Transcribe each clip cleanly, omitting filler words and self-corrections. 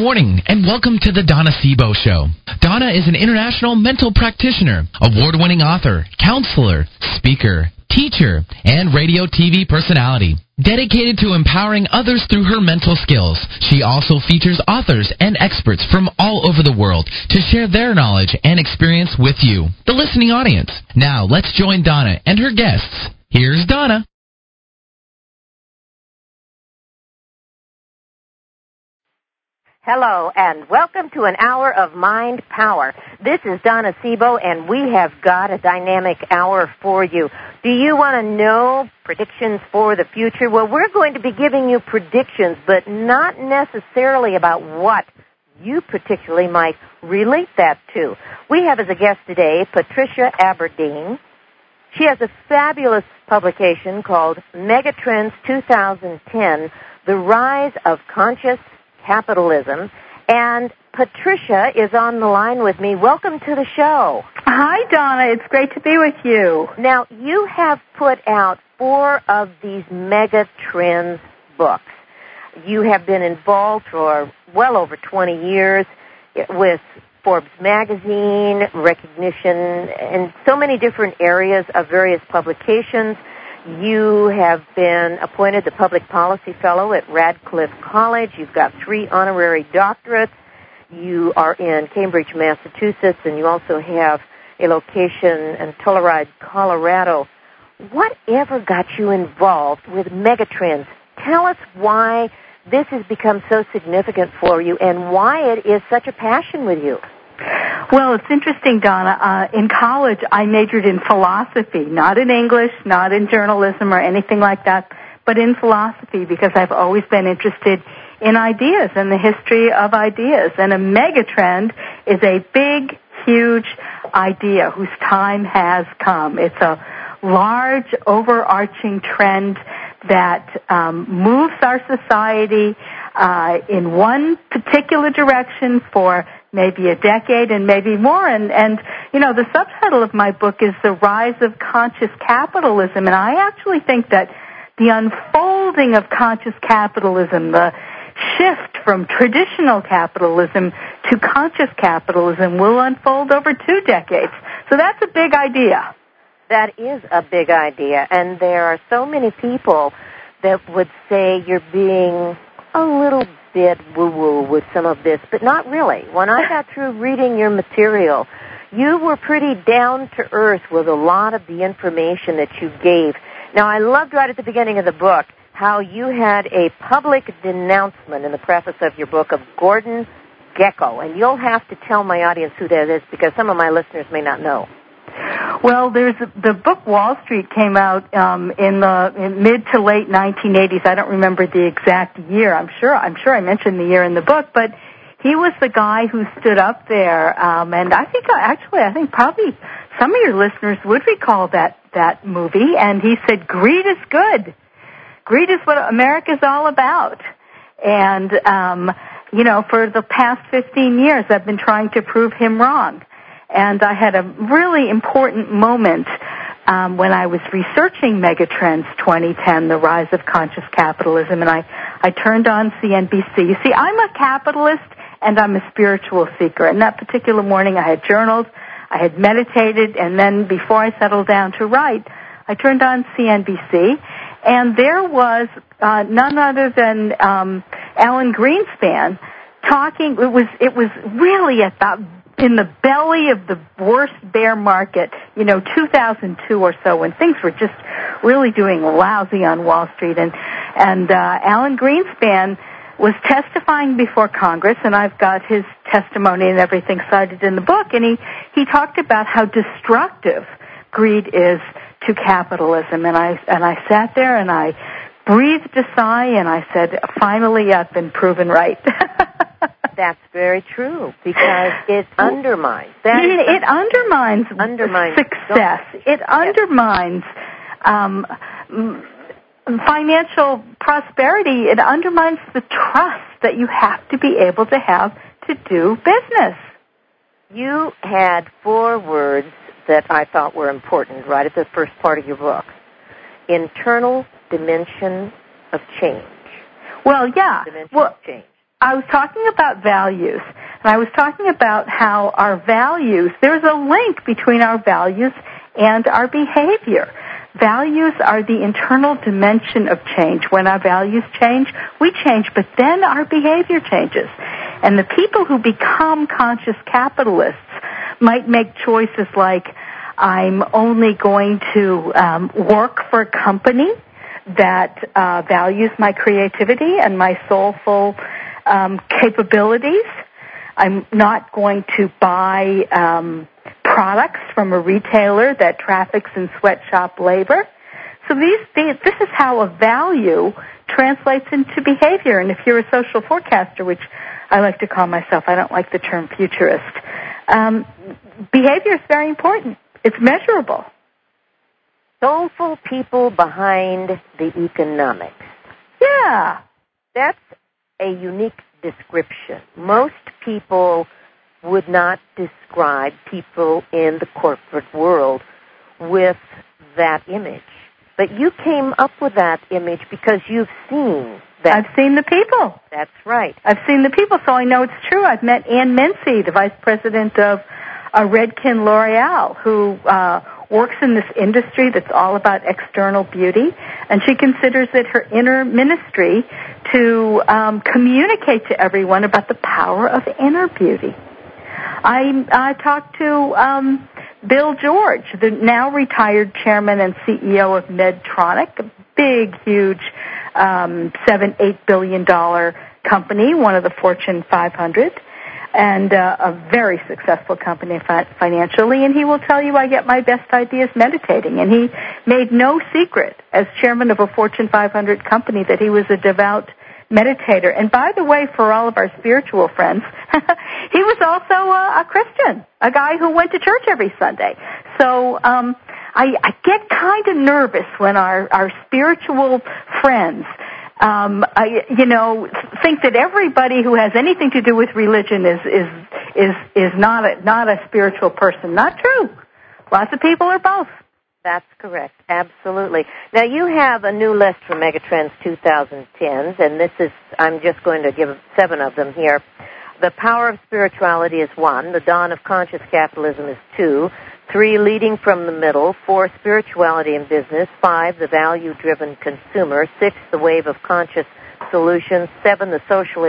morning, and welcome to the Donna Sebo Show. Donna is an international mental practitioner, award-winning author, counselor, speaker, teacher, and radio TV personality. Dedicated to empowering others through her mental skills, she also features authors and experts from all over the world to share their knowledge and experience with you, the listening audience. Now, let's join Donna and her guests. Here's Donna. Hello, and welcome to an hour of Mind Power. This is Donna Sebo, and we have got a dynamic hour for you. Do you want to know predictions for the future? Well, we're going to be giving you predictions, but not necessarily about what you particularly might relate that to. We have as a guest today Patricia Aberdeen. She has a fabulous publication called Megatrends 2010, The Rise of Conscious Capitalism, and Patricia is on the line with me. Welcome to the show. Hi, Donna. It's great to be with you. Now, you have put out 4 of these Mega Trends books. You have been involved for well over 20 years with Forbes magazine, recognition in so many different areas of various publications. You have been appointed the Public Policy Fellow at Radcliffe College. You've got 3 honorary doctorates. You are in Cambridge, Massachusetts, and you also have a location in Telluride, Colorado. Whatever got you involved with Megatrends? Tell us why this has become so significant for you and why it is such a passion with you. Well, it's interesting, Donna. In college, I majored in philosophy, not in English, not in journalism or anything like that, but in philosophy because I've always been interested in ideas and the history of ideas. And a megatrend is a big, huge idea whose time has come. It's a large, overarching trend that moves our society in one particular direction for maybe a decade and maybe more. And you know, the subtitle of my book is The Rise of Conscious Capitalism. And I actually think that the unfolding of conscious capitalism, the shift from traditional capitalism to conscious capitalism will unfold over 2 decades. So that's a big idea. That is a big idea. And there are so many people that would say you're being a little bit woo-woo with some of this, but not really. When I got through reading your material, you were pretty down-to-earth with a lot of the information that you gave. Now, I loved right at the beginning of the book how you had a public denouncement in the preface of your book of Gordon Gekko, and you'll have to tell my audience who that is because some of my listeners may not know. Well, there's the book Wall Street came out in mid to late 1980s. I don't remember the exact year. I'm sure I mentioned the year in the book, but he was the guy who stood up there, and I think probably some of your listeners would recall that movie. And he said, "Greed is good. Greed is what America's all about." And you know, for the past 15 years, I've been trying to prove him wrong. And I had a really important moment when I was researching Megatrends 2010, The Rise of Conscious Capitalism, and I turned on CNBC. You see, I'm a capitalist and I'm a spiritual seeker. And that particular morning I had journaled, I had meditated, and then before I settled down to write, I turned on CNBC, and there was none other than Alan Greenspan talking. It was really in the belly of the worst bear market, 2002 or so, when things were just really doing lousy on Wall Street. And Alan Greenspan was testifying before Congress, and I've got his testimony and everything cited in the book, and he talked about how destructive greed is to capitalism. And I sat there and I breathed a sigh and I said, finally I've been proven right. That's very true, because it undermines. It undermines success. It undermines financial prosperity. It undermines the trust that you have to be able to have to do business. You had 4 words that I thought were important right at the first part of your book. Internal dimension of change. Well, yeah. Of change. I was talking about values, and I was talking about how our values, there's a link between our values and our behavior. Values are the internal dimension of change. When our values change, we change, but then our behavior changes. And the people who become conscious capitalists might make choices like, I'm only going to work for a company that values my creativity and my soulful capabilities. I'm not going to buy products from a retailer that traffics in sweatshop labor. So this is how a value translates into behavior. And if you're a social forecaster, which I like to call myself, I don't like the term futurist, behavior is very important. It's measurable. Soulful people behind the economics. Yeah. That's a unique description. Most people would not describe people in the corporate world with that image. But you came up with that image because you've seen that. I've seen the people. That's right. I've seen the people, so I know it's true. I've met Ann Mincy, the vice president of Redken L'Oreal, who works in this industry that's all about external beauty, and she considers it her inner ministry to communicate to everyone about the power of inner beauty. I talked to Bill George, the now retired chairman and CEO of Medtronic, a big, huge $7-8 billion company, one of the Fortune 500, and a very successful company financially. And he will tell you, I get my best ideas meditating. And he made no secret, as chairman of a Fortune 500 company, that he was a devout meditator. And by the way, for all of our spiritual friends, he was also a Christian, a guy who went to church every Sunday. So I get kind of nervous when our spiritual friends think that everybody who has anything to do with religion is not a spiritual person. Not true. Lots of people are both. That's correct. Absolutely. Now, you have a new list for Megatrends 2010s, and this is, I'm just going to give 7 of them here. The Power of Spirituality is 1. The Dawn of Conscious Capitalism is 2. 3, Leading from the Middle. 4, Spirituality in Business. 5, The Value-Driven Consumer. 6, The Wave of Conscious Solutions. 7, The Socially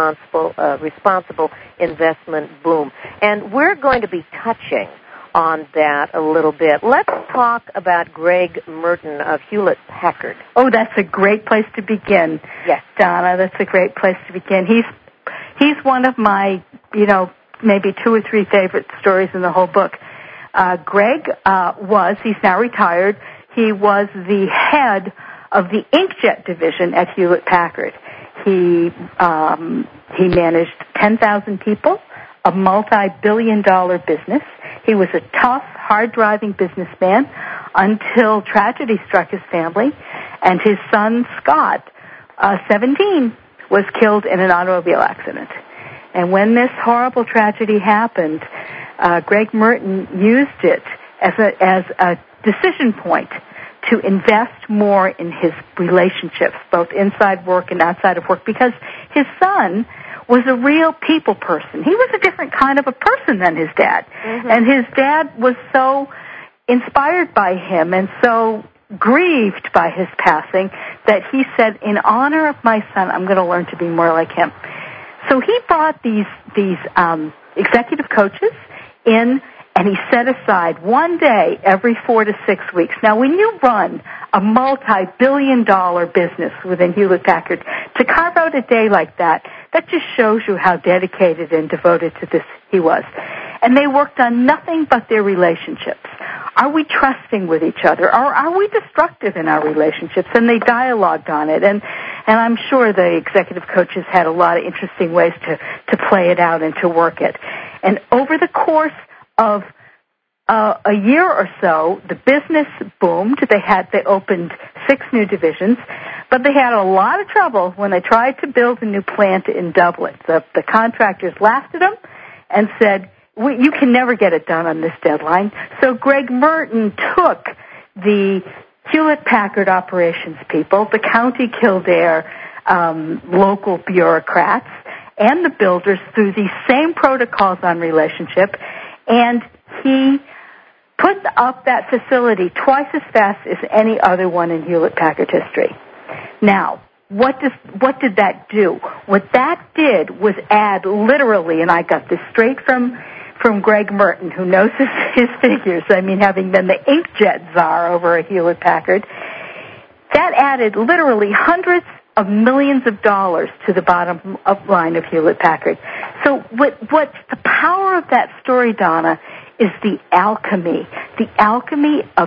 Responsible Investment Boom. And we're going to be touching on that a little bit. Let's talk about Greg Merton of Hewlett-Packard. Oh, that's a great place to begin. Yes, Donna, that's a great place to begin. He's one of my, maybe 2 or 3 favorite stories in the whole book. Greg he's now retired, he was the head of the inkjet division at Hewlett-Packard. He managed 10,000 people, a multi-billion-dollar business. He was a tough, hard-driving businessman until tragedy struck his family, and his son, Scott, 17, was killed in an automobile accident. And when this horrible tragedy happened, Greg Merton used it as a decision point to invest more in his relationships, both inside work and outside of work, because his son was a real people person. He was a different kind of a person than his dad. Mm-hmm. And his dad was so inspired by him and so grieved by his passing that he said, in honor of my son, I'm going to learn to be more like him. So he brought these executive coaches in, and he set aside one day every 4 to 6 weeks. Now, when you run a multi-billion-dollar business within Hewlett-Packard, to carve out a day like that just shows you how dedicated and devoted to this he was. And they worked on nothing but their relationships. Are we trusting with each other, or are we destructive in our relationships? And they dialogued on it, and I'm sure the executive coaches had a lot of interesting ways to play it out and to work it. And over the course of a year or so, the business boomed. They opened 6 new divisions, but they had a lot of trouble when they tried to build a new plant in Dublin. The contractors laughed at them and said, you can never get it done on this deadline. So Greg Merton took the Hewlett-Packard operations people, the County Kildare local bureaucrats, and the builders through these same protocols on relationship, and he put up that facility twice as fast as any other one in Hewlett-Packard history. Now, what did that do? What that did was add literally, and I got this straight from Greg Merton, who knows his figures, I mean, having been the inkjet czar over at Hewlett-Packard, that added literally hundreds of millions of dollars to the bottom line of Hewlett-Packard. So what's the power of that story, Donna, is the alchemy of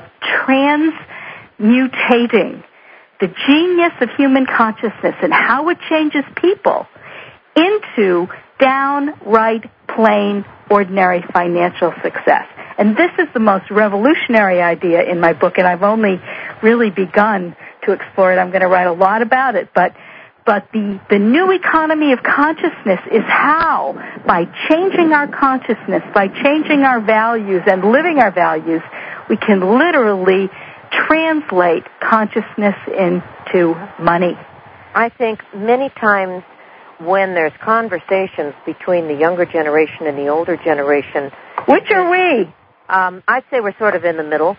transmutating the genius of human consciousness and how it changes people into downright plain, ordinary financial success. And this is the most revolutionary idea in my book, and I've only really begun to explore it. I'm going to write a lot about it, but the new economy of consciousness is how, by changing our consciousness, by changing our values and living our values, we can literally translate consciousness into money. I think many times when there's conversations between the younger generation and the older generation, which are we? I'd say we're sort of in the middle.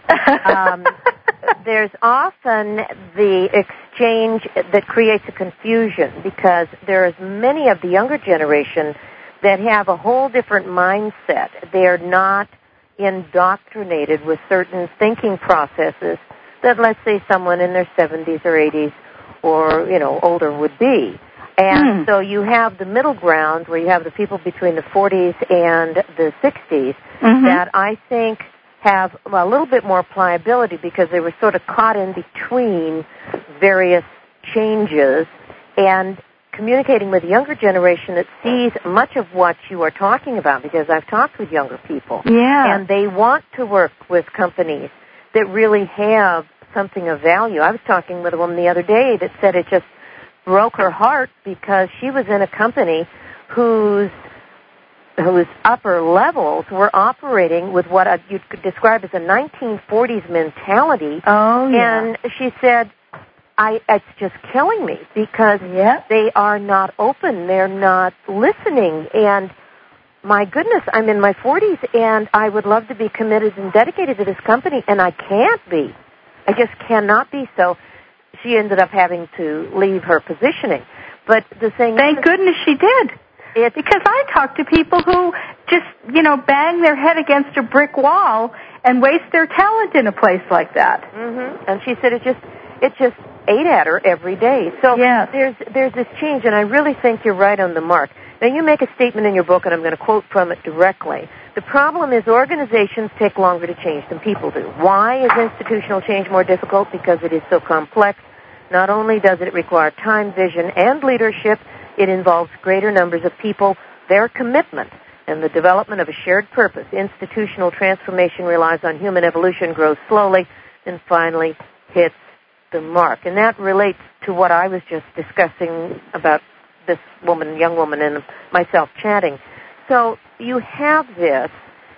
There's often the exchange that creates a confusion because there's many of the younger generation that have a whole different mindset. They're not indoctrinated with certain thinking processes that, let's say, someone in their 70s or 80s or, older would be. And so you have the middle ground where you have the people between the 40s and the 60s that I think have a little bit more pliability because they were sort of caught in between various changes and communicating with the younger generation that sees much of what you are talking about, because I've talked with younger people. Yeah. And they want to work with companies that really have something of value. I was talking with a woman the other day that said it just broke her heart because she was in a company whose upper levels were operating with what you could describe as a 1940s mentality. Oh, yeah. And she said, it's just killing me because they are not open. They're not listening. And my goodness, I'm in my 40s, and I would love to be committed and dedicated to this company, and I can't be. I just cannot be. So she ended up having to leave her positioning. But the thing Thank goodness she did. Because I talk to people who just, bang their head against a brick wall and waste their talent in a place like that. And she said it just ate at her every day. So there's this change, and I really think you're right on the mark. Now, you make a statement in your book, and I'm going to quote from it directly. The problem is organizations take longer to change than people do. Why is institutional change more difficult? Because it is so complex. Not only does it require time, vision, and leadership, it involves greater numbers of people, their commitment, and the development of a shared purpose. Institutional transformation relies on human evolution, grows slowly, and finally hits the mark. And that relates to what I was just discussing about this young woman, and myself chatting. So you have this.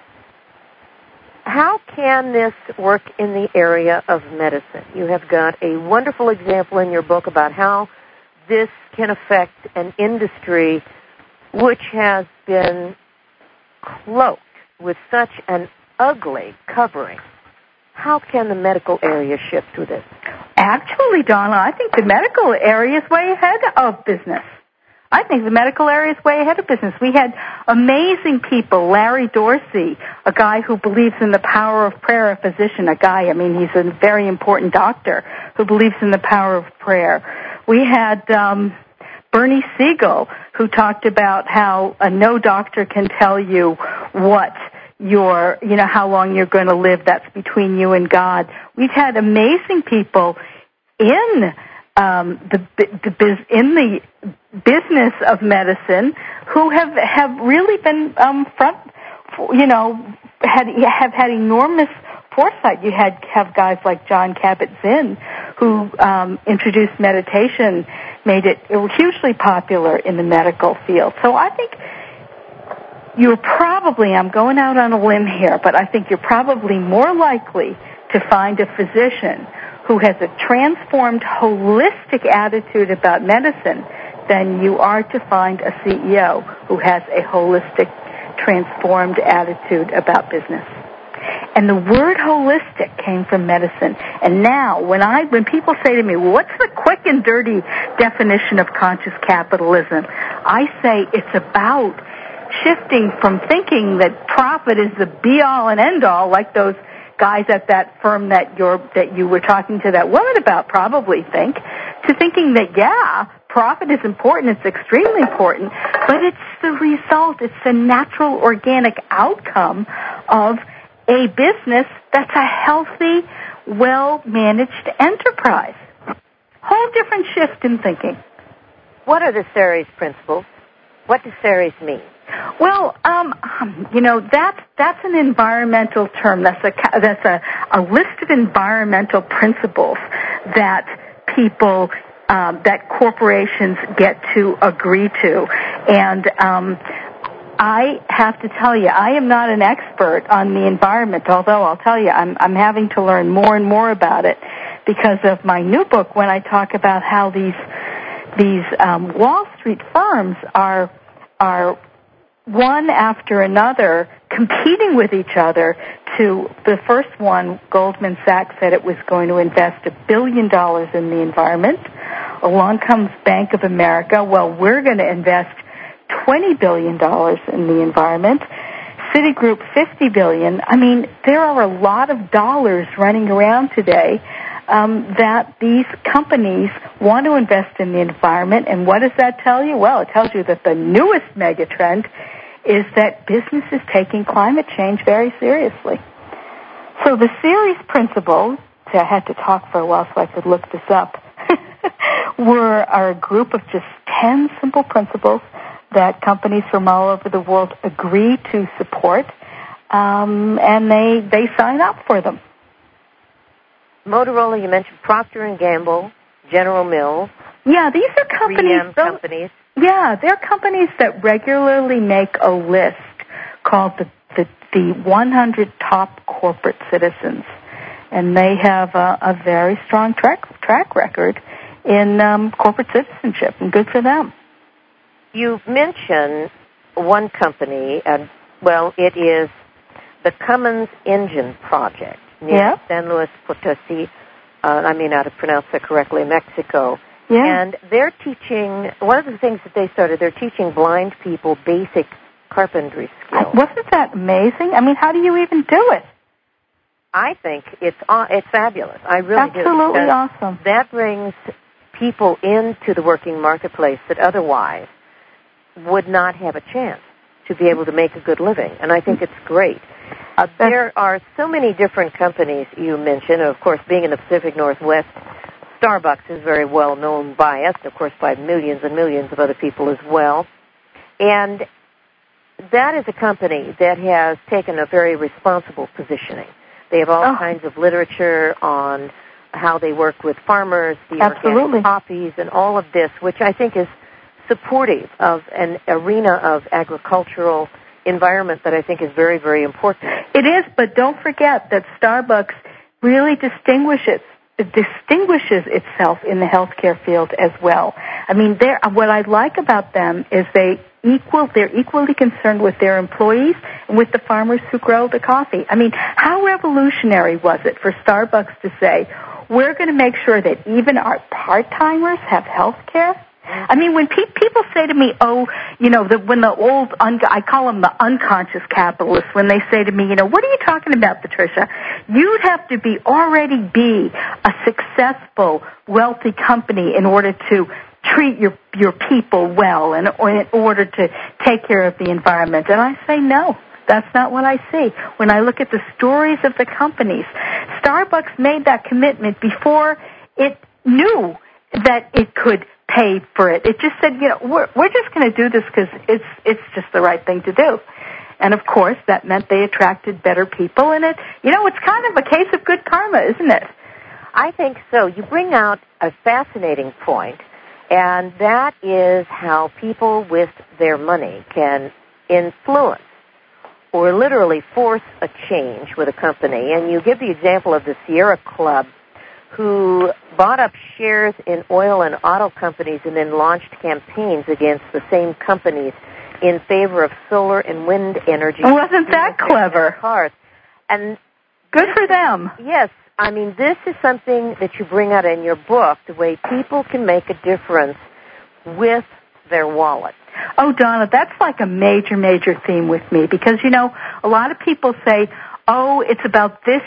How can this work in the area of medicine? You have got a wonderful example in your book about how this can affect an industry which has been cloaked with such an ugly covering. How can the medical area shift through this? Actually, Donna, I think the medical area is way ahead of business. I think the medical area is way ahead of business. We had amazing people, Larry Dorsey, a guy who believes in the power of prayer, a physician, he's a very important doctor who believes in the power of prayer. We had Bernie Siegel, who talked about how no doctor can tell you how long you're going to live. That's between you and God. We've had amazing people in the business of medicine who have really been have had enormous foresight. You have guys like John Kabat-Zinn who introduced meditation, made it hugely popular in the medical field. So I think I'm going out on a limb here, but I think you're probably more likely to find a physician who has a transformed, holistic attitude about medicine than you are to find a CEO who has a holistic, transformed attitude about business. And the word holistic came from medicine. And now, when people say to me, well, what's the quick and dirty definition of conscious capitalism? I say it's about shifting from thinking that profit is the be-all and end-all, like those guys at that firm that you were talking to that woman about probably think, to thinking that, yeah, profit is important, it's extremely important, but it's the result, it's the natural, organic outcome of a business that's a healthy, well-managed enterprise. Whole different shift in thinking. What are the Ceres principles? What does Ceres mean? Well, that's an environmental term. That's a list of environmental principles that people, that corporations get to agree to. And I have to tell you, I am not an expert on the environment, although I'll tell you, I'm having to learn more and more about it because of my new book when I talk about how these Wall Street firms are one after another competing with each other. To the first one, Goldman Sachs said it was going to invest $1 billion in the environment. Along comes Bank of America. Well, we're going to invest $20 billion in the environment. Citigroup, $50 billion. I mean, there are a lot of dollars running around today that these companies want to invest in the environment. And what does that tell you? Well, it tells you that the newest megatrend is that business is taking climate change very seriously. So the Ceres principles, I had to talk for a while so I could look this up, are a group of just 10 simple principles that companies from all over the world agree to support, and they sign up for them. Motorola, you mentioned Procter & Gamble, General Mills. Yeah, these are companies. 3M companies. Yeah, they're companies that regularly make a list called the 100 top corporate citizens, and they have a very strong track record in corporate citizenship, and good for them. You mentioned one company, it is the Cummins Engine Project near San Luis Potosi. I may not have pronounced that correctly, Mexico. Yeah. And they're teaching, one of the things that they started, they're teaching blind people basic carpentry skills. Wasn't that amazing? I mean, how do you even do it? I think it's fabulous. I really do. Absolutely awesome. That brings people into the working marketplace that otherwise would not have a chance to be able to make a good living. And I think it's great. There are so many different companies you mentioned. Of course, being in the Pacific Northwest, Starbucks is very well known by us, of course, by millions and millions of other people as well. And that is a company that has taken a very responsible positioning. They have all kinds of literature on how they work with farmers, the organic coffees, and all of this, which I think is supportive of an arena of agricultural environment that I think is very, very important. It is, but don't forget that Starbucks really distinguishes itself in the healthcare field as well. I mean, what I like about them is they're equally concerned with their employees and with the farmers who grow the coffee. I mean, how revolutionary was it for Starbucks to say, we're going to make sure that even our part-timers have health care? I mean, when people say to me, when the old, I call them the unconscious capitalists, when they say to me, what are you talking about, Patricia? You'd have to already be a successful, wealthy company in order to treat your people well and in order to take care of the environment. And I say, no, that's not what I see. When I look at the stories of the companies, Starbucks made that commitment before it knew that it could pay for it. It just said, we're just going to do this because it's just the right thing to do. And of course, that meant they attracted better people, and it's kind of a case of good karma, isn't it? I think so. You bring out a fascinating point, and that is how people with their money can influence or literally force a change with a company. And you give the example of the Sierra Club, who bought up shares in oil and auto companies and then launched campaigns against the same companies in favor of solar and wind energy. Wasn't that clever? Cars. And good for them. Yes. I mean, this is something that you bring out in your book, the way people can make a difference with their wallet. Oh, Donna, that's like a major, major theme with me because, you know, a lot of people say, oh, it's about this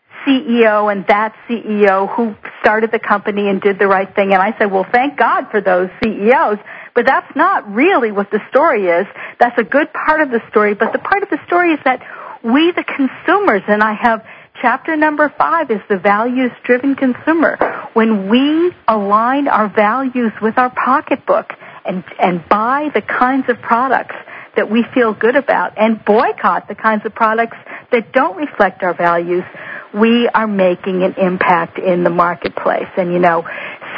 CEO and that CEO who started the company and did the right thing. And I say, well, thank God for those CEOs. But that's not really what the story is. That's a good part of the story. But the part of the story is that we, the consumers, and I have chapter number 5 is the values-driven consumer. When we align our values with our pocketbook and buy the kinds of products that we feel good about and boycott the kinds of products that don't reflect our values, we are making an impact in the marketplace. And, you know,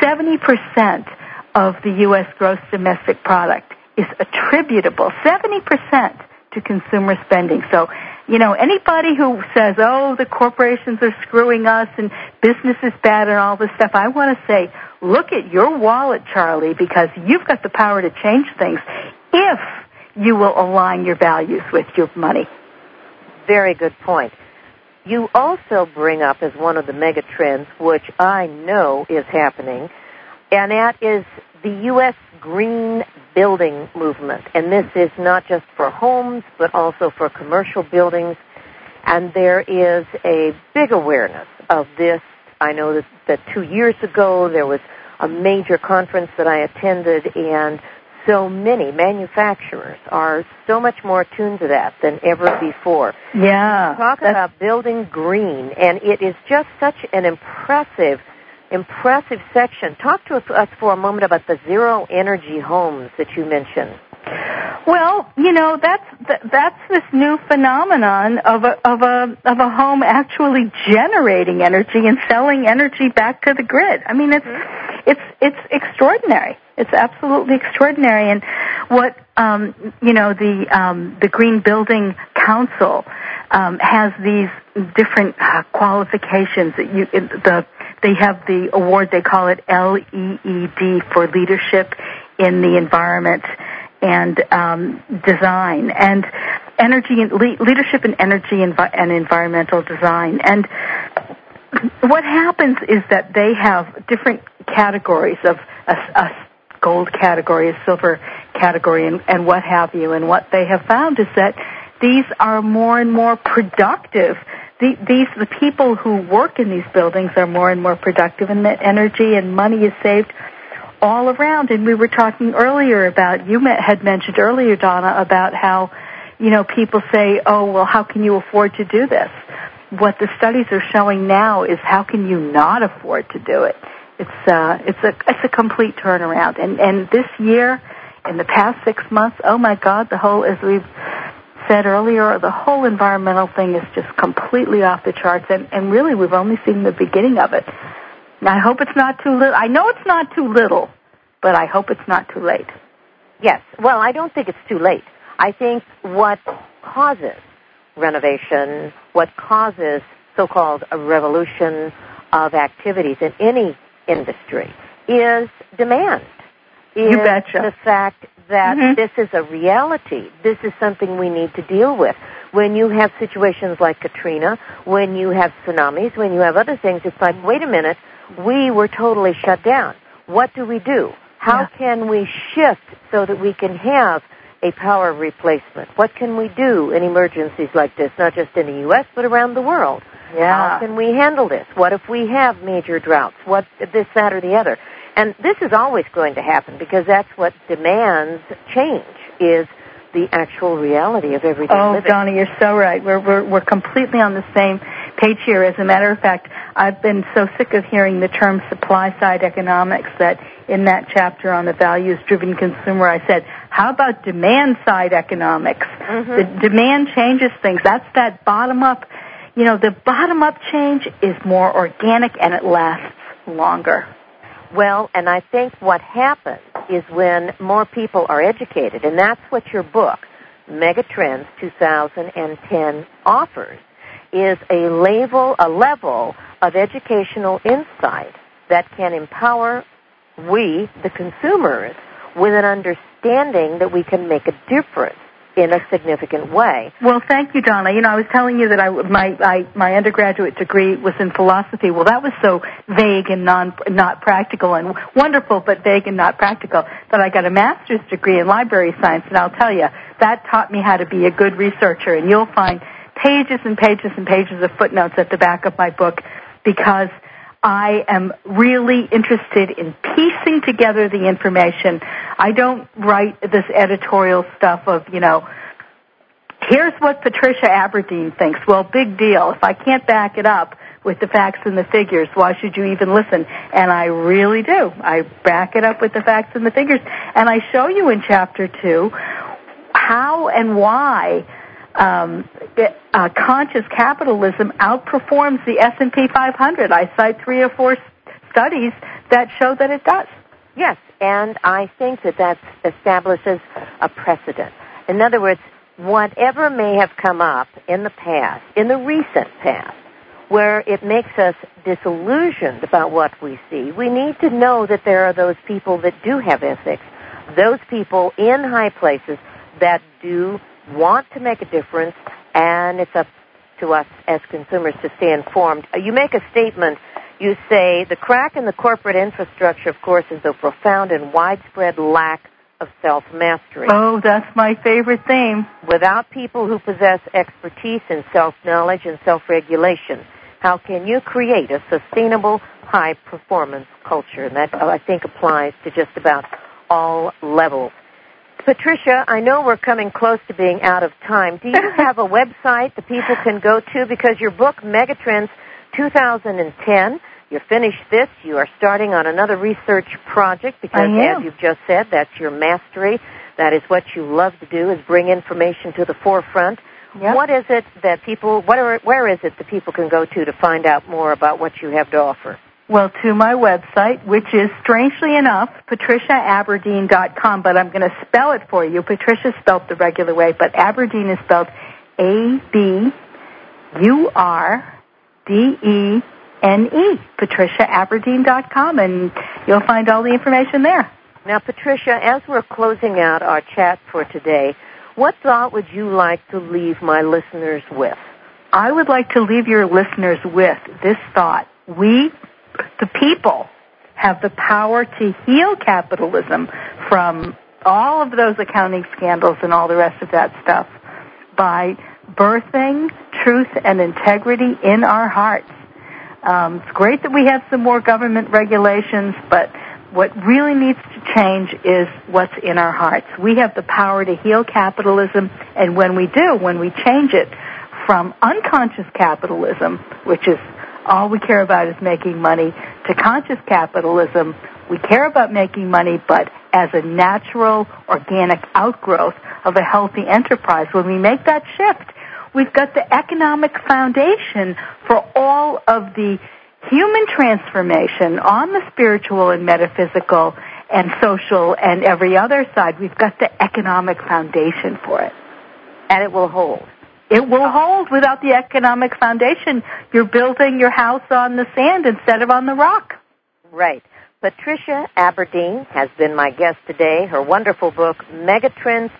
70% of the U.S. gross domestic product is attributable, 70%, to consumer spending. So, you know, anybody who says, oh, the corporations are screwing us and business is bad and all this stuff, I want to say, look at your wallet, Charlie, because you've got the power to change things if you will align your values with your money. Very good point. You also bring up as one of the mega trends, which I know is happening, and that is the U.S. green building movement. And this is not just for homes, but also for commercial buildings. And there is a big awareness of this. I know that 2 years ago there was a major conference that I attended, and so many manufacturers are so much more attuned to that than ever before. Yeah. Talk about building green, and it is just such an impressive section. Talk to us for a moment about the zero energy homes that you mentioned. Well, you know, that's this new phenomenon of a home actually generating energy and selling energy back to the grid. I mean, it's extraordinary. It's absolutely extraordinary. And what the Green Building Council has these different qualifications that they have the award, they call it LEED, for leadership in the environment and design, and energy and leadership in energy and environmental design. And what happens is that they have different categories of a gold category, a silver category, and what have you. And what they have found is that these are more and more productive. The people who work in these buildings are more and more productive, and that energy and money is saved all around. And we were talking earlier about, you had mentioned earlier, Donna, about how, you know, people say, oh, well, how can you afford to do this? What the studies are showing now is how can you not afford to do it? It's a complete turnaround. And this year, in the past 6 months, oh my God, the whole, as we've said earlier, the whole environmental thing is just completely off the charts, and really we've only seen the beginning of it. Now, I hope it's not too little. I know it's not too little, but I hope it's not too late. Yes. Well, I don't think it's too late. I think what causes renovation, what causes so-called a revolution of activities in any industry is demand. You betcha. The fact that this is a reality. This is something we need to deal with. When you have situations like Katrina, when you have tsunamis, when you have other things, it's like, wait a minute, we were totally shut down. What do we do? How can we shift so that we can have a power replacement? What can we do in emergencies like this, not just in the U.S., but around the world? Yeah. How can we handle this? What if we have major droughts? What this, that, or the other? And this is always going to happen because that's what demands change, is the actual reality of everyday living. Oh, Donna, you're so right. We're completely on the same page here. As a matter of fact, I've been so sick of hearing the term supply-side economics that in that chapter on the values-driven consumer, I said, how about demand-side economics? The demand changes things. That's that bottom-up. You know, the bottom-up change is more organic and it lasts longer. Well, and I think what happens is when more people are educated, and that's what your book, Megatrends 2010, offers, is a level of educational insight that can empower we, the consumers, with an understanding that we can make a difference in a significant way. Well, thank you, Donna. I was telling you that my undergraduate degree was in philosophy. Well, that was so vague and not practical, and wonderful but vague and not practical, that I got a master's degree in library science, and I'll tell you, that taught me how to be a good researcher, and you'll find pages and pages and pages of footnotes at the back of my book, because I am really interested in piecing together the information. I don't write this editorial stuff of, here's what Patricia Aberdeen thinks. Well, big deal. If I can't back it up with the facts and the figures, why should you even listen? And I really do. I back it up with the facts and the figures. And I show you in Chapter 2 how and why conscious capitalism outperforms the S&P 500. I cite 3 or 4 studies that show that it does. Yes, and I think that establishes a precedent. In other words, whatever may have come up in the past, in the recent past, where it makes us disillusioned about what we see, we need to know that there are those people that do have ethics, those people in high places that do want to make a difference, and it's up to us as consumers to stay informed. You make a statement. You say, the crack in the corporate infrastructure, of course, is the profound and widespread lack of self-mastery. Oh, that's my favorite theme. Without people who possess expertise in self-knowledge and self-regulation, how can you create a sustainable, high-performance culture? And that, I think, applies to just about all levels. Patricia, I know we're coming close to being out of time. Do you have a website that people can go to? Because your book, Megatrends 2010, you're finished this. You are starting on another research project because, as you've just said, that's your mastery. That is what you love to do, is bring information to the forefront. Yep. What is it that people, where is it that people can go to find out more about what you have to offer? Well, to my website, which is, strangely enough, patriciaaberdeen.com, but I'm going to spell it for you. Patricia spelled the regular way, but Aberdeen is spelled A-B-U-R-D-E-N-E, patriciaaberdeen.com, and you'll find all the information there. Now, Patricia, as we're closing out our chat for today, what thought would you like to leave my listeners with? I would like to leave your listeners with this thought. We, the people, have the power to heal capitalism from all of those accounting scandals and all the rest of that stuff by birthing truth and integrity in our hearts. It's great that we have some more government regulations, but what really needs to change is what's in our hearts. We have the power to heal capitalism, and when we do, when we change it from unconscious capitalism, which is all we care about is making money, to conscious capitalism, we care about making money, but as a natural, organic outgrowth of a healthy enterprise. When we make that shift, we've got the economic foundation for all of the human transformation on the spiritual and metaphysical and social and every other side. We've got the economic foundation for it. And it will hold. It will hold. Without the economic foundation, you're building your house on the sand instead of on the rock. Right. Patricia Aberdeen has been my guest today. Her wonderful book, Megatrends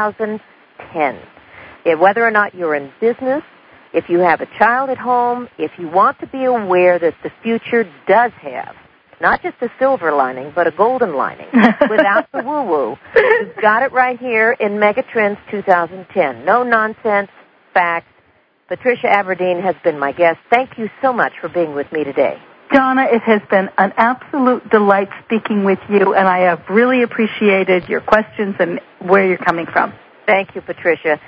2010. Whether or not you're in business, if you have a child at home, if you want to be aware that the future does have not just a silver lining, but a golden lining, without the woo-woo, you've got it right here in Megatrends 2010. No nonsense, facts. Patricia Aberdeen has been my guest. Thank you so much for being with me today. Donna, it has been an absolute delight speaking with you, and I have really appreciated your questions and where you're coming from. Thank you, Patricia.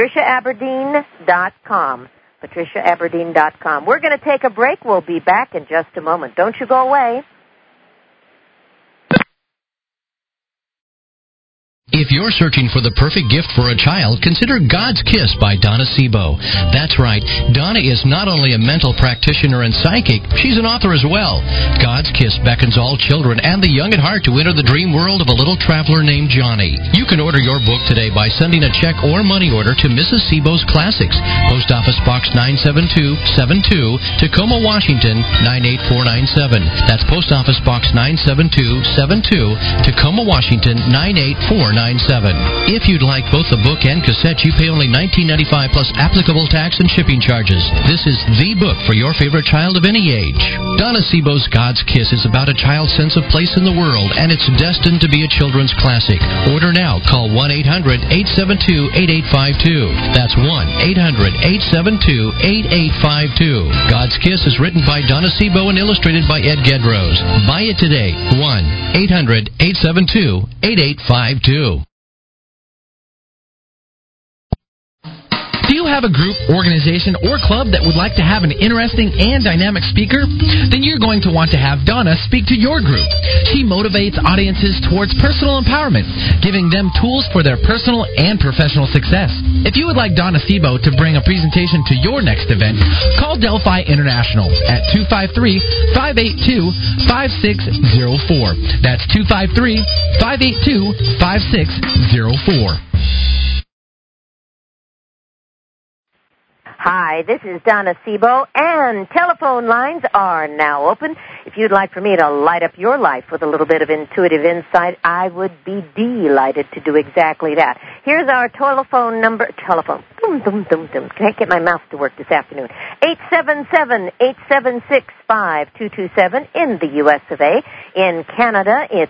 patriciaaberdeen.com. patriciaaberdeen.com. We're going to take a break. We'll be back in just a moment. Don't you go away. If you're searching for the perfect gift for a child, consider God's Kiss by Donna Sebo. That's right, Donna is not only a mental practitioner and psychic, she's an author as well. God's Kiss beckons all children and the young at heart to enter the dream world of a little traveler named Johnny. You can order your book today by sending a check or money order to Mrs. Sebo's Classics, Post Office Box 97272, Tacoma, Washington 98497. That's Post Office Box 97272, Tacoma, Washington 98497. If you'd like both the book and cassette, you pay only $19.95 plus applicable tax and shipping charges. This is the book for your favorite child of any age. Donna Sebo's God's Kiss is about a child's sense of place in the world, and it's destined to be a children's classic. Order now. Call 1-800-872-8852. That's 1-800-872-8852. God's Kiss is written by Donna Sebo and illustrated by Ed Gedrose. Buy it today. 1-800-872-8852. Do you have a group, organization, or club that would like to have an interesting and dynamic speaker? Then you're going to want to have Donna speak to your group. She motivates audiences towards personal empowerment, giving them tools for their personal and professional success. If you would like Donna Sebo to bring a presentation to your next event, call Delphi International at 253-582-5604. That's 253-582-5604. Hi, this is Donna Sebo, and telephone lines are now open. If you'd like for me to light up your life with a little bit of intuitive insight, I would be delighted to do exactly that. Here's our telephone number. Can't get my mouth to work this afternoon. 877-876-5227 in the U.S. of A. In Canada, it's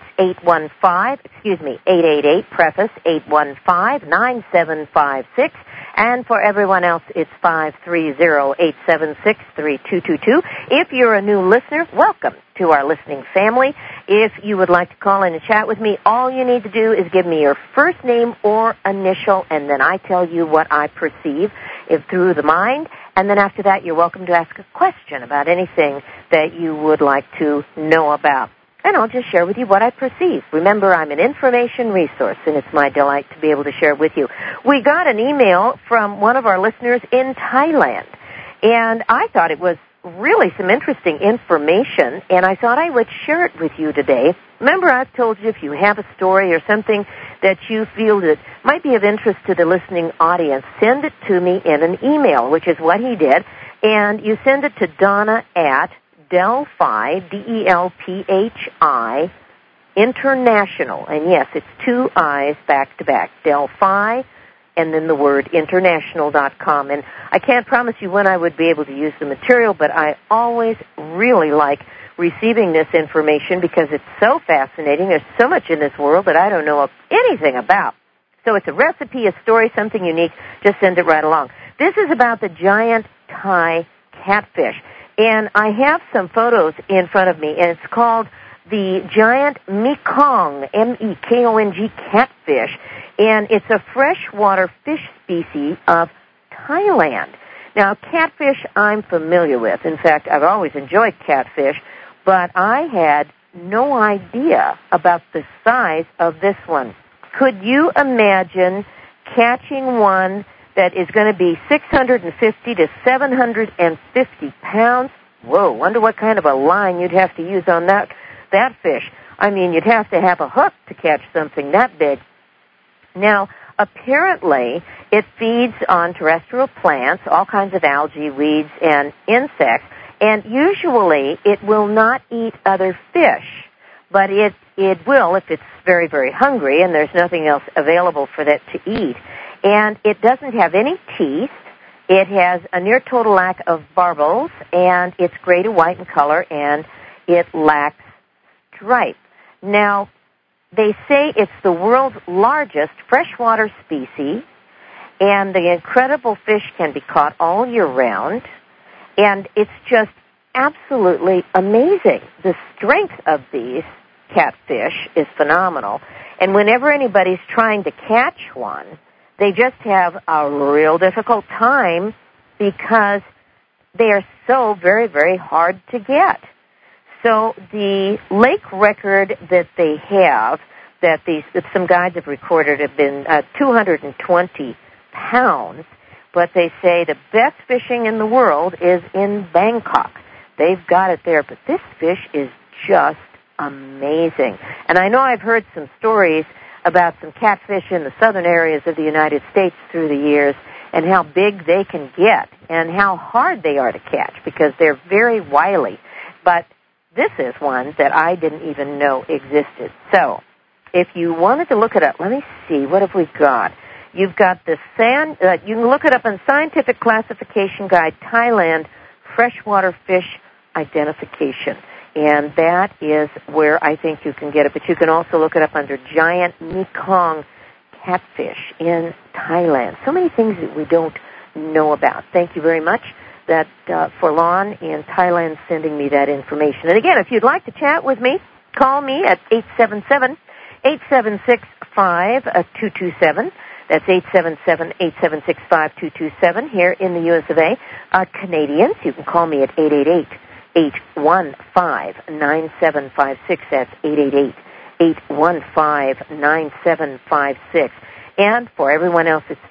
888, preface 815-9756. And for everyone else, it's 530-876-3222. If you're a new listener, welcome to our listening family. If you would like to call in and chat with me, all you need to do is give me your first name or initial, and then I tell you what I perceive through the mind. And then after that, you're welcome to ask a question about anything that you would like to know about. And I'll just share with you what I perceive. Remember, I'm an information resource, and it's my delight to be able to share it with you. We got an email from one of our listeners in Thailand, and I thought it was really some interesting information, and I thought I would share it with you today. Remember, I've told you if you have a story or something that you feel that might be of interest to the listening audience, send it to me in an email, which is what he did, and you send it to Donna at Delphi, Delphi, International. And yes, it's two I's back to back. Delphi, and then the word international.com. And I can't promise you when I would be able to use the material, but I always really like receiving this information because it's so fascinating. There's so much in this world that I don't know anything about. So it's a recipe, a story, something unique. Just send it right along. This is about the giant Thai catfish. And I have some photos in front of me, and it's called the giant Mekong, M-E-K-O-N-G catfish, and it's a freshwater fish species of Thailand. Now, catfish I'm familiar with. In fact, I've always enjoyed catfish, but I had no idea about the size of this one. Could you imagine catching one that is going to be 650 to 750 pounds. Whoa, wonder what kind of a line you'd have to use on that fish. I mean, you'd have to have a hook to catch something that big. Now, apparently, it feeds on terrestrial plants, all kinds of algae, weeds, and insects, and usually it will not eat other fish, but it will if it's very, very hungry and there's nothing else available for it to eat. And it doesn't have any teeth. It has a near total lack of barbels, and it's gray to white in color, and it lacks stripe. Now, they say it's the world's largest freshwater species, and the incredible fish can be caught all year round, and it's just absolutely amazing. The strength of these catfish is phenomenal, and whenever anybody's trying to catch one, they just have a real difficult time because they are so very, very hard to get. So the lake record that they have, that some guides have recorded have been 220 pounds, but they say the best fishing in the world is in Bangkok. They've got it there, but this fish is just amazing. And I know I've heard some stories about some catfish in the southern areas of the United States through the years and how big they can get and how hard they are to catch because they're very wily. But this is one that I didn't even know existed. So if you wanted to look it up, let me see, what have we got? You've got the you can look it up on Scientific Classification Guide, Thailand, Freshwater Fish Identification. And that is where I think you can get it. But you can also look it up under Giant Mekong Catfish in Thailand. So many things that we don't know about. Thank you very much for Lon in Thailand sending me that information. And again, if you'd like to chat with me, call me at 877-876-5227. That's 877-876-5227 here in the U.S. of A. Canadians, you can call me at 888-815-9756. That's 888-815-9756. And for everyone else, it's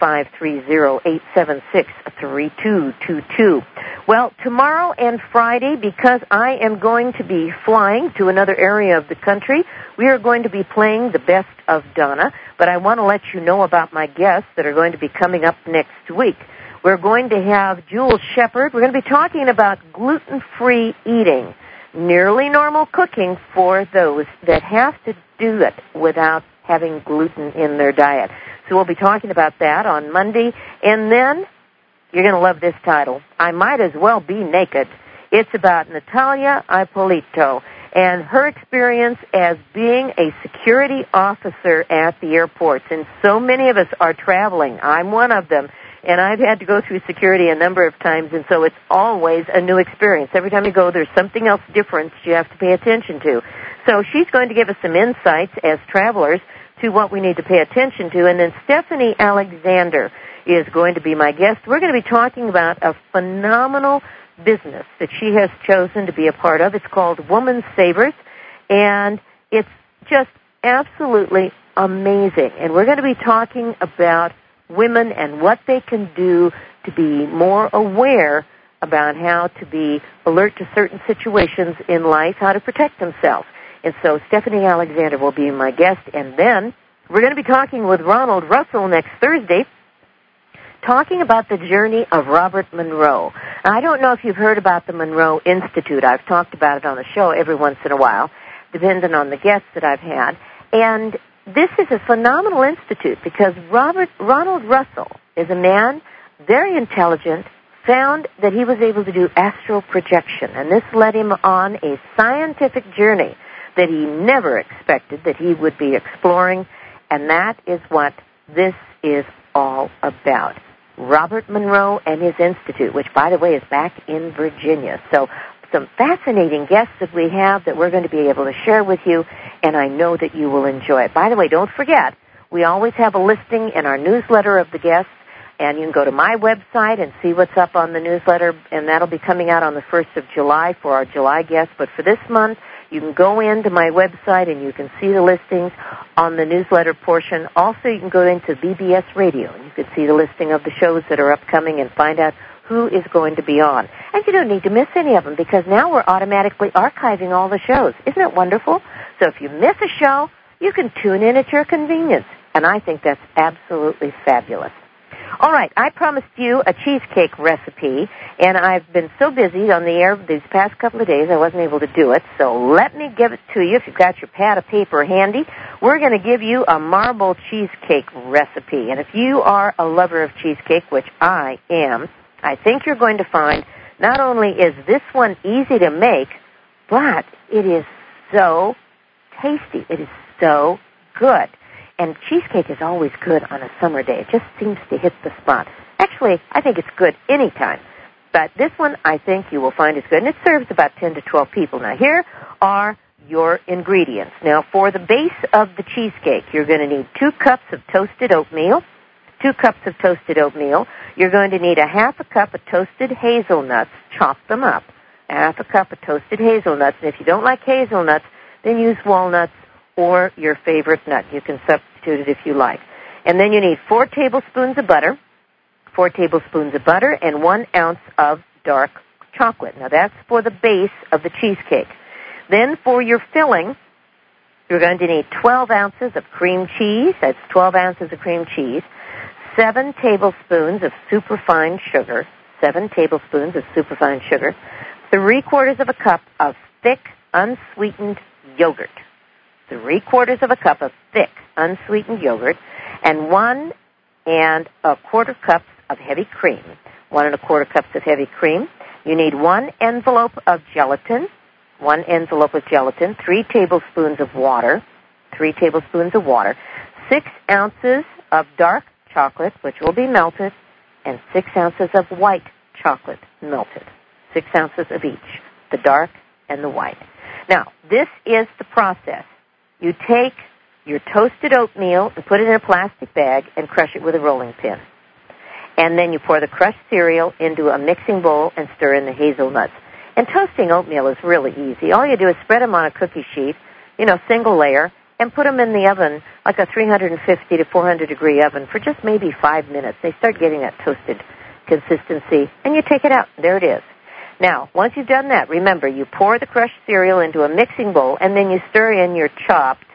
530-876-3222. Well, tomorrow and Friday, because I am going to be flying to another area of the country, we are going to be playing the Best of Donna. But I want to let you know about my guests that are going to be coming up next week. We're going to have Jules Shepard. We're going to be talking about gluten-free eating, nearly normal cooking for those that have to do it without having gluten in their diet. So we'll be talking about that on Monday. And then you're going to love this title, I Might As Well Be Naked. It's about Natalia Ippolito and her experience as being a security officer at the airports. And so many of us are traveling. I'm one of them. And I've had to go through security a number of times, and so it's always a new experience. Every time you go, there's something else different you have to pay attention to. So she's going to give us some insights as travelers to what we need to pay attention to. And then Stephanie Alexander is going to be my guest. We're going to be talking about a phenomenal business that she has chosen to be a part of. It's called Woman Savers, and it's just absolutely amazing. And we're going to be talking about women and what they can do to be more aware about how to be alert to certain situations in life, how to protect themselves. And so Stephanie Alexander will be my guest. And then we're going to be talking with Ronald Russell next Thursday, talking about the journey of Robert Monroe. Now, I don't know if you've heard about the Monroe Institute. I've talked about it on the show every once in a while, depending on the guests that I've had. And this is a phenomenal institute because Ronald Russell is a man, very intelligent, found that he was able to do astral projection, and this led him on a scientific journey that he never expected that he would be exploring, and that is what this is all about. Robert Monroe and his institute, which, by the way, is back in Virginia. So some fascinating guests that we have that we're going to be able to share with you, and I know that you will enjoy it. By the way, don't forget, we always have a listing in our newsletter of the guests, and you can go to my website and see what's up on the newsletter, and that'll be coming out on the 1st of July for our July guests. But for this month, you can go into my website and you can see the listings on the newsletter portion. Also, you can go into BBS Radio, and you can see the listing of the shows that are upcoming and find out who is going to be on. And you don't need to miss any of them because now we're automatically archiving all the shows. Isn't it wonderful? So if you miss a show, you can tune in at your convenience. And I think that's absolutely fabulous. All right, I promised you a cheesecake recipe, and I've been so busy on the air these past couple of days I wasn't able to do it. So let me give it to you. If you've got your pad of paper handy, we're going to give you a marble cheesecake recipe. And if you are a lover of cheesecake, which I am, I think you're going to find not only is this one easy to make, but it is so tasty. It is so good. And cheesecake is always good on a summer day. It just seems to hit the spot. Actually, I think it's good anytime. But this one, I think you will find is good. And it serves about 10 to 12 people. Now, here are your ingredients. Now, for the base of the cheesecake, you're going to need 2 cups of toasted oatmeal. 2 cups of toasted oatmeal. You're going to need a half a cup of toasted hazelnuts. Chop them up. A half a cup of toasted hazelnuts. And if you don't like hazelnuts, then use walnuts or your favorite nut. You can substitute it if you like. And then you need 4 tablespoons of butter, 4 tablespoons of butter, and 1 ounce of dark chocolate. Now, that's for the base of the cheesecake. Then for your filling, you're going to need 12 ounces of cream cheese. That's 12 ounces of cream cheese. 7 tablespoons of superfine sugar. 7 tablespoons of superfine sugar. 3/4 of a cup of thick, unsweetened yogurt. 3/4 cup of thick, unsweetened yogurt. And 1 1/4 cups of heavy cream. 1 1/4 cups of heavy cream. You need 1 envelope of gelatin. 1 envelope of gelatin. 3 tablespoons of water. 3 tablespoons of water. 6 ounces of dark chocolate, which will be melted, and 6 ounces of white chocolate melted. 6 ounces of each, the dark and the white. Now, this is the process. You take your toasted oatmeal and put it in a plastic bag and crush it with a rolling pin. And then you pour the crushed cereal into a mixing bowl and stir in the hazelnuts. And toasting oatmeal is really easy. All you do is spread them on a cookie sheet, single layer, and put them in the oven, like a 350 to 400 degree oven, for just maybe 5 minutes. They start getting that toasted consistency, and you take it out. There it is. Now, once you've done that, remember, you pour the crushed cereal into a mixing bowl, and then you stir in your chopped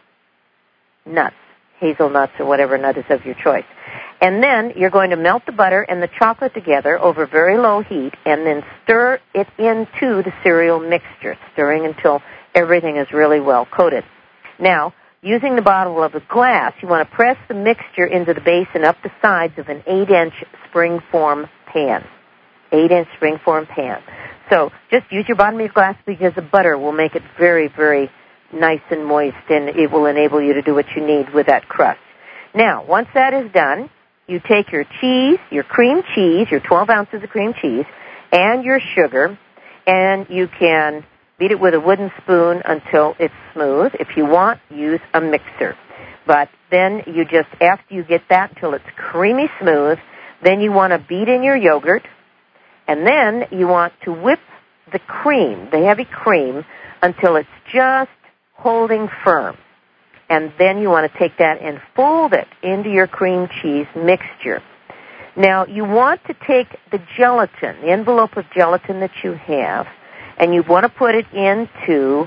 nuts, hazelnuts or whatever nut is of your choice. And then you're going to melt the butter and the chocolate together over very low heat, and then stir it into the cereal mixture, stirring until everything is really well coated. Now, using the bottle of a glass, you want to press the mixture into the base and up the sides of an 8-inch springform pan. 8-inch springform pan. So just use your bottom of your glass because the butter will make it very, very nice and moist, and it will enable you to do what you need with that crust. Now, once that is done, you take your cheese, your cream cheese, your 12 ounces of cream cheese, and your sugar, and you can beat it with a wooden spoon until it's smooth. If you want, use a mixer. But then you just, after you get that until it's creamy smooth, then you want to beat in your yogurt, and then you want to whip the cream, the heavy cream, until it's just holding firm. And then you want to take that and fold it into your cream cheese mixture. Now, you want to take the gelatin, the envelope of gelatin that you have, and you want to put it into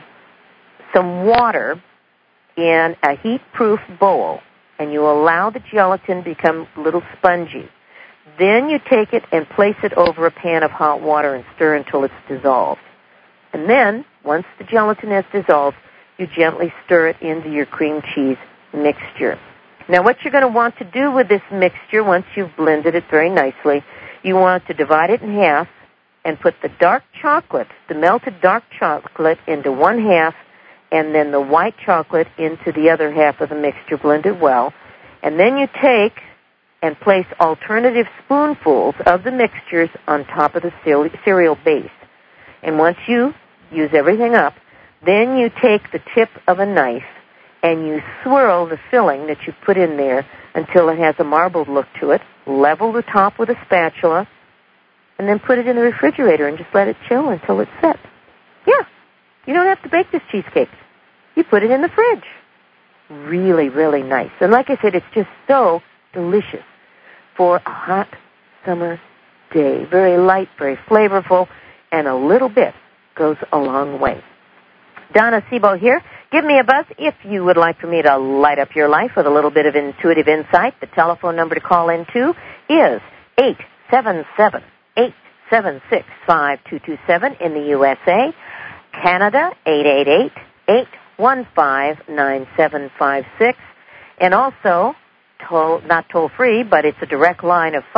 some water in a heat-proof bowl, and you allow the gelatin to become a little spongy. Then you take it and place it over a pan of hot water and stir until it's dissolved. And then, once the gelatin is dissolved, you gently stir it into your cream cheese mixture. Now, what you're going to want to do with this mixture, once you've blended it very nicely, you want to divide it in half and put the dark chocolate, the melted dark chocolate, into one half, and then the white chocolate into the other half of the mixture, blended well. And then you take and place alternative spoonfuls of the mixtures on top of the cereal base. And once you use everything up, then you take the tip of a knife and you swirl the filling that you put in there until it has a marbled look to it, level the top with a spatula, and then put it in the refrigerator and just let it chill until it's set. Yeah, you don't have to bake this cheesecake. You put it in the fridge. Really, really nice. And like I said, it's just so delicious for a hot summer day. Very light, very flavorful, and a little bit goes a long way. Donna Sebo here. Give me a buzz if you would like for me to light up your life with a little bit of intuitive insight. The telephone number to call into is 877-876-5227 in the USA. Canada, 888-815-9756. And also, not toll-free, but it's a direct line of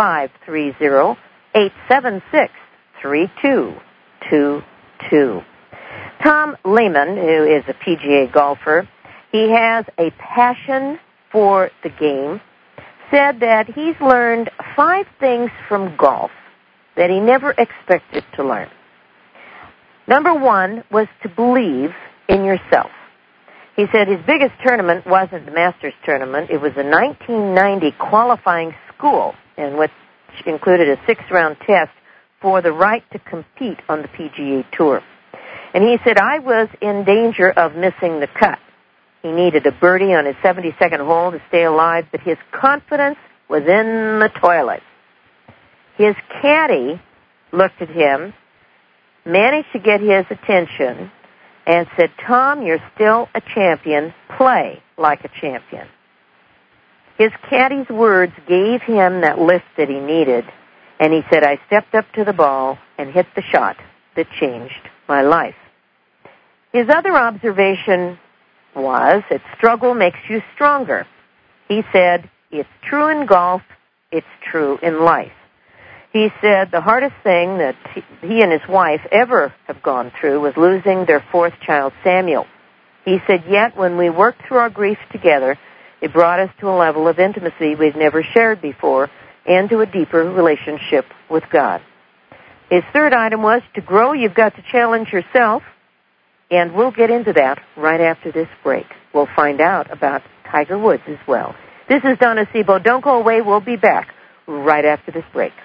530-876-3222. Tom Lehman, who is a PGA golfer, he has a passion for the game, said that he's learned 5 things from golf that he never expected to learn. Number 1 was to believe in yourself. He said his biggest tournament wasn't the Masters tournament. It was a 1990 qualifying school, and which included a 6-round test for the right to compete on the PGA Tour. And he said, I was in danger of missing the cut. He needed a birdie on his 72nd hole to stay alive, but his confidence was in the toilet. His caddy looked at him, managed to get his attention, and said, "Tom, you're still a champion. Play like a champion." His caddy's words gave him that lift that he needed, and he said, "I stepped up to the ball and hit the shot that changed my life." His other observation was that struggle makes you stronger. He said, "It's true in golf, it's true in life." He said the hardest thing that he and his wife ever have gone through was losing their fourth child, Samuel. He said, yet when we worked through our grief together, it brought us to a level of intimacy we've never shared before and to a deeper relationship with God. His third item was, to grow, you've got to challenge yourself, and we'll get into that right after this break. We'll find out about Tiger Woods as well. This is Donna Sebo. Don't go away. We'll be back right after this break.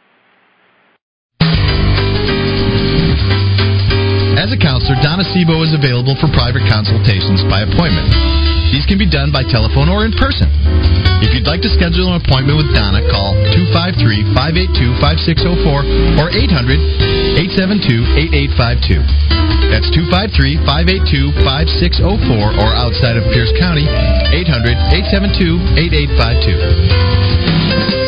As a counselor, Donna Sebo is available for private consultations by appointment. These can be done by telephone or in person. If you'd like to schedule an appointment with Donna, call 253-582-5604 or 800-872-8852. That's 253-582-5604 or outside of Pierce County, 800-872-8852.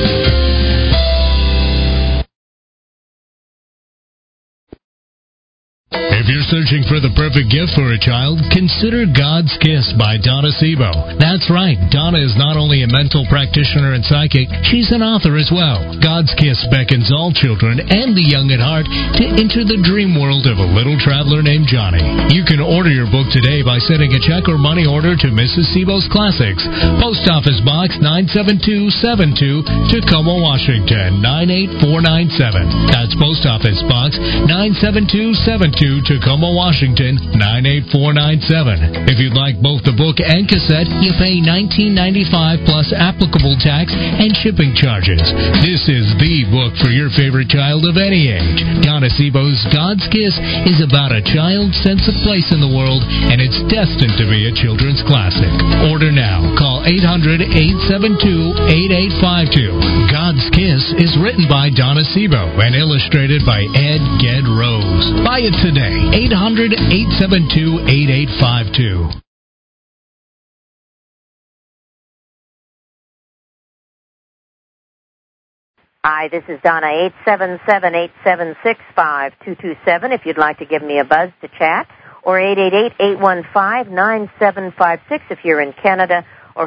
If you're searching for the perfect gift for a child, consider God's Kiss by Donna Sebo. That's right, Donna is not only a mental practitioner and psychic, she's an author as well. God's Kiss beckons all children and the young at heart to enter the dream world of a little traveler named Johnny. You can order your book today by sending a check or money order to Mrs. Sebo's Classics, Post Office Box 97272, Tacoma, Washington 98497. That's Post Office Box 97272, Tacoma, Washington 98497. If you'd like both the book and cassette, you pay $19.95 plus applicable tax and shipping charges. This is the book for your favorite child of any age. Donna Sebo's God's Kiss is about a child's sense of place in the world, and it's destined to be a children's classic. Order now. Call 800-872-8852. God's Kiss is written by Donna Sebo and illustrated by Ed Ged Rose. Buy it today. 800-872-8852. Hi, this is Donna, 877-876-5227 if you'd like to give me a buzz to chat, or 888-815-9756 if you're in Canada, or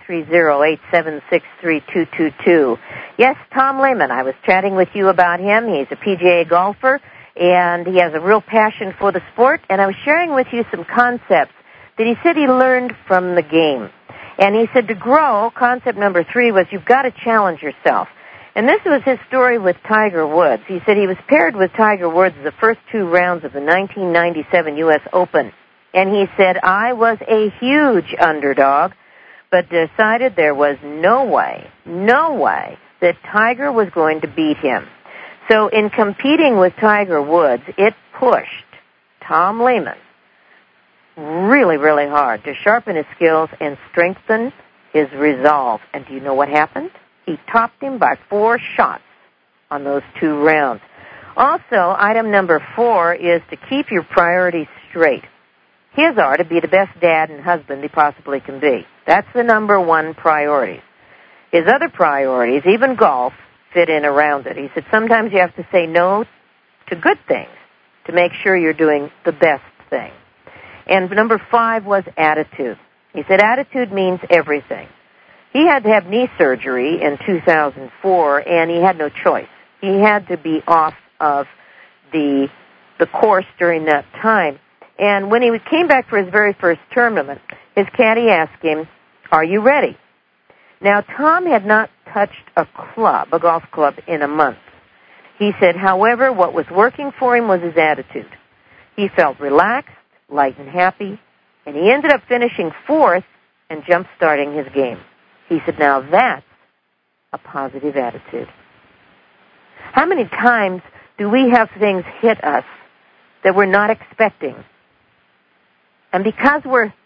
530-876-3222. Yes, Tom Lehman, I was chatting with you about him. He's a PGA golfer, and he has a real passion for the sport, and I was sharing with you some concepts that he said he learned from the game. And he said to grow, concept number 3 was you've got to challenge yourself. And this was his story with Tiger Woods. He said he was paired with Tiger Woods the first 2 rounds of the 1997 U.S. Open. And he said, I was a huge underdog, but decided there was no way that Tiger was going to beat him. So in competing with Tiger Woods, it pushed Tom Lehman really, really hard to sharpen his skills and strengthen his resolve. And do you know what happened? He topped him by 4 shots on those 2 rounds. Also, item number 4 is to keep your priorities straight. His are to be the best dad and husband he possibly can be. That's the number 1 priority. His other priorities, even golf, fit in around it. He said sometimes you have to say no to good things to make sure you're doing the best thing. And number 5 was attitude. He said attitude means everything. He had to have knee surgery in 2004, and he had no choice. He had to be off of the course during that time. And when he came back for his very first tournament, his caddy asked him, are you ready? Now, Tom had not touched a golf club, in a month. He said, however, what was working for him was his attitude. He felt relaxed, light and happy, and he ended up finishing 4th and jump-starting his game. He said, now that's a positive attitude. How many times do we have things hit us that we're not expecting? And because we're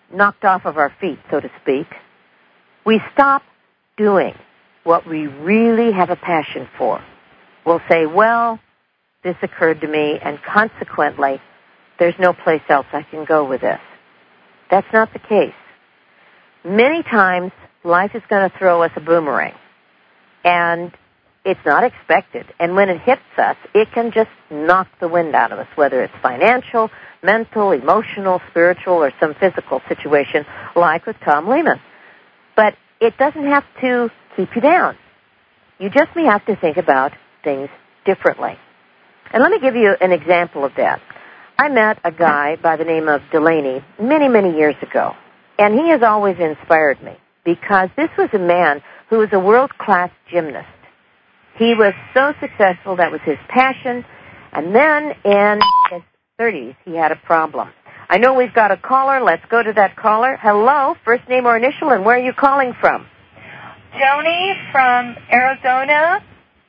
knocked off of our feet, so to speak, we stop doing what we really have a passion for. We'll say, well, this occurred to me, and consequently, there's no place else I can go with this. That's not the case. Many times, life is going to throw us a boomerang, and it's not expected. And when it hits us, it can just knock the wind out of us, whether it's financial, mental, emotional, spiritual, or some physical situation, like with Tom Lehman. But it doesn't have to keep you down. You just may have to think about things differently. And let me give you an example of that. I met a guy by the name of Delaney many, many years ago, and he has always inspired me because this was a man who was a world-class gymnast. He was so successful, that was his passion, and then in his 30s, he had a problem. I know we've got a caller. Let's go to that caller. Hello, first name or initial, and where are you calling from? Joni from Arizona.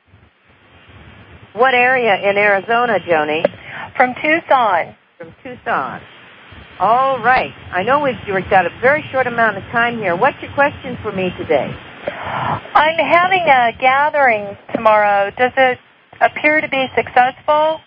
What area in Arizona, Joni? From Tucson. From Tucson. All right. I know we've got a very short amount of time here. What's your question for me today? I'm having a gathering tomorrow. Does it appear to be successful?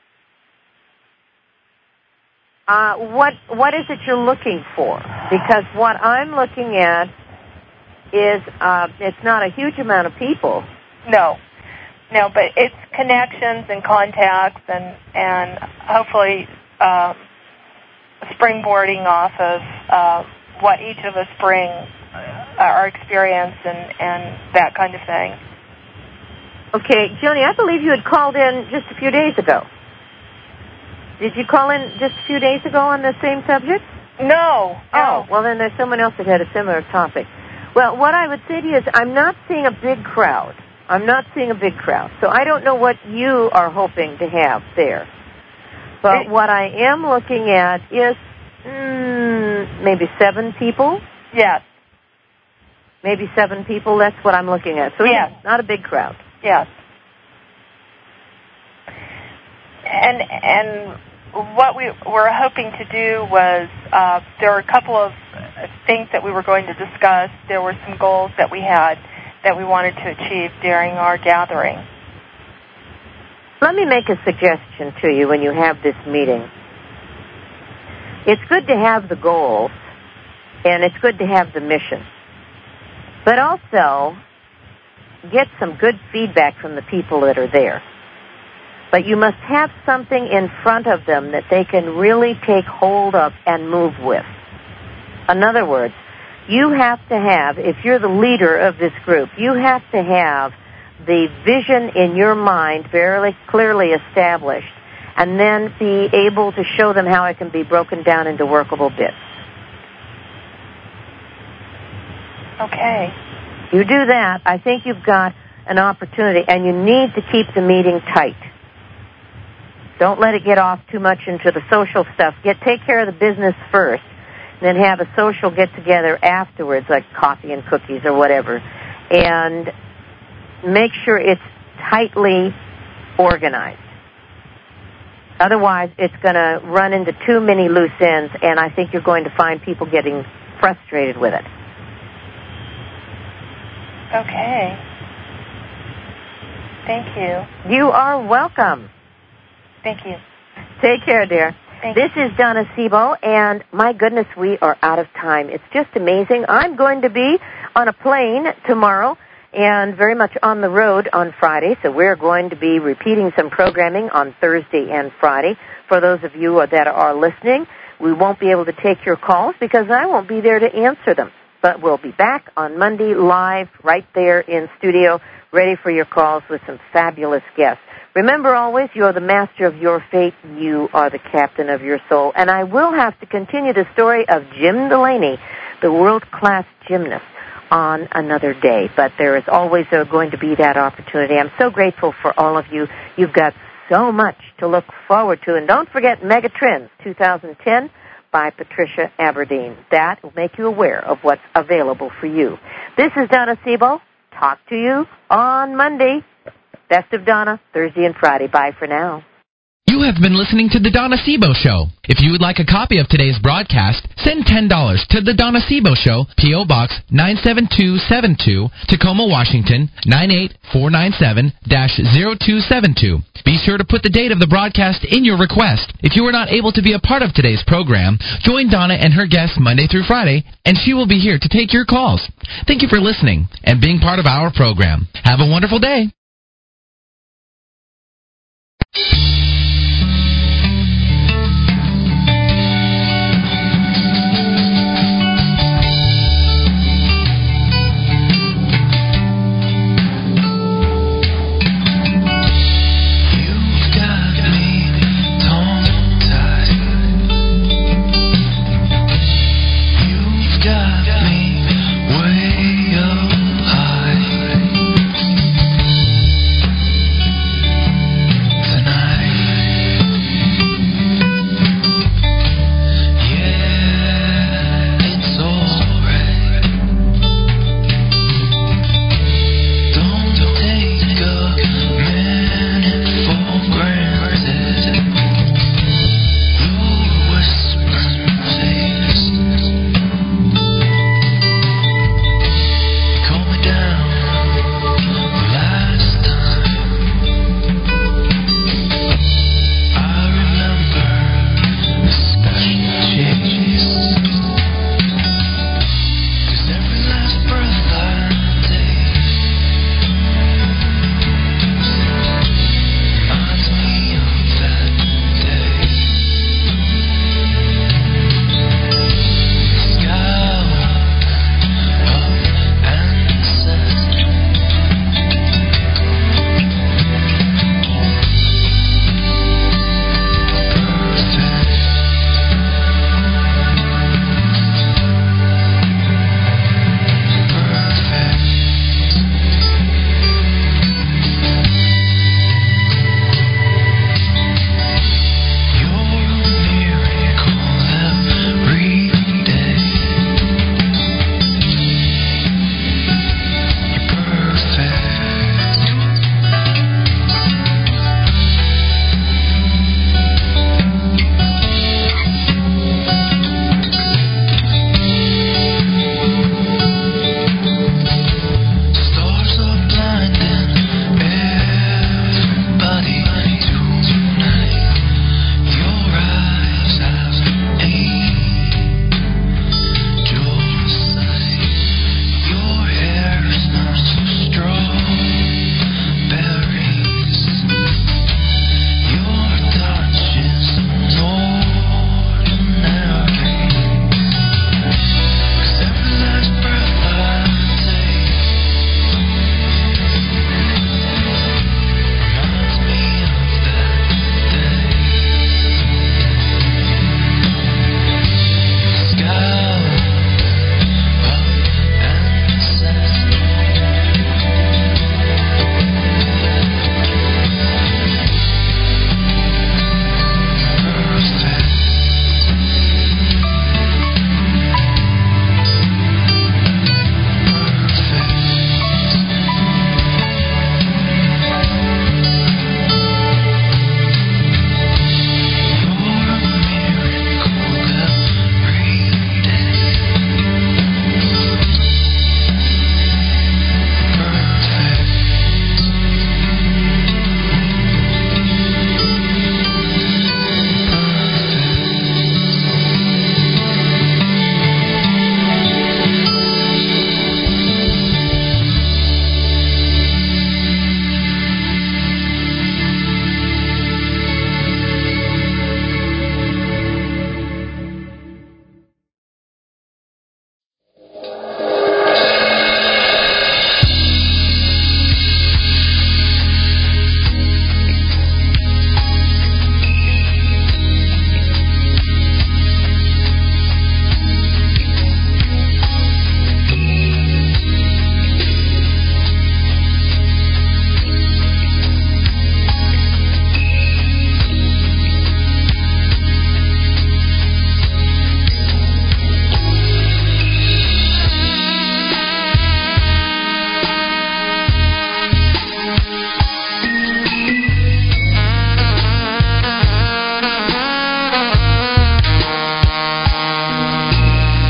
What is it you're looking for? Because what I'm looking at is it's not a huge amount of people. No, but it's connections and contacts and hopefully springboarding off of what each of us bring, our experience and that kind of thing. Okay, Joni, I believe you had called in just a few days ago. Did you call in just a few days ago on the same subject? No. Oh, well then there's someone else that had a similar topic. Well, what I would say to you is I'm not seeing a big crowd. So I don't know what you are hoping to have there. But what I am looking at is maybe 7 people. Yes. Maybe 7 people. That's what I'm looking at. So yes, not a big crowd. Yes. And what we were hoping to do was there were a couple of things that we were going to discuss. There were some goals that we had that we wanted to achieve during our gathering. Let me make a suggestion to you when you have this meeting. It's good to have the goals, and it's good to have the mission. But also, get some good feedback from the people that are there. But you must have something in front of them that they can really take hold of and move with. In other words, you have to have, if you're the leader of this group, you have to have the vision in your mind very clearly established, and then be able to show them how it can be broken down into workable bits. Okay. You do that, I think you've got an opportunity, and you need to keep the meeting tight. Don't let it get off too much into the social stuff. Take care of the business first, and then have a social get-together afterwards, like coffee and cookies or whatever, and make sure it's tightly organized. Otherwise, it's going to run into too many loose ends, and I think you're going to find people getting frustrated with it. Okay. Thank you. You are welcome. Thank you. Take care, dear. This is Donna Sebo, and my goodness, we are out of time. It's just amazing. I'm going to be on a plane tomorrow and very much on the road on Friday, so we're going to be repeating some programming on Thursday and Friday. For those of you that are listening, we won't be able to take your calls because I won't be there to answer them. But we'll be back on Monday live right there in studio, ready for your calls with some fabulous guests. Remember always, you're the master of your fate. You are the captain of your soul. And I will have to continue the story of Jim Delaney, the world-class gymnast, on another day. But there is always going to be that opportunity. I'm so grateful for all of you. You've got so much to look forward to. And don't forget Megatrends 2010 by Patricia Aberdeen. That will make you aware of what's available for you. This is Donna Sebo. Talk to you on Monday. Best of Donna, Thursday and Friday. Bye for now. You You have been listening to The Donna Sebo Show. If you would like a copy of today's broadcast, send $10 to The Donna Sebo Show, P.O. Box 97272, Tacoma, Washington, 98497-0272. Be sure to put the date of the broadcast in your request. If you were not able to be a part of today's program, join Donna and her guests Monday through Friday, and she will be here to take your calls. Thank you for listening and being part of our program. Have a wonderful day.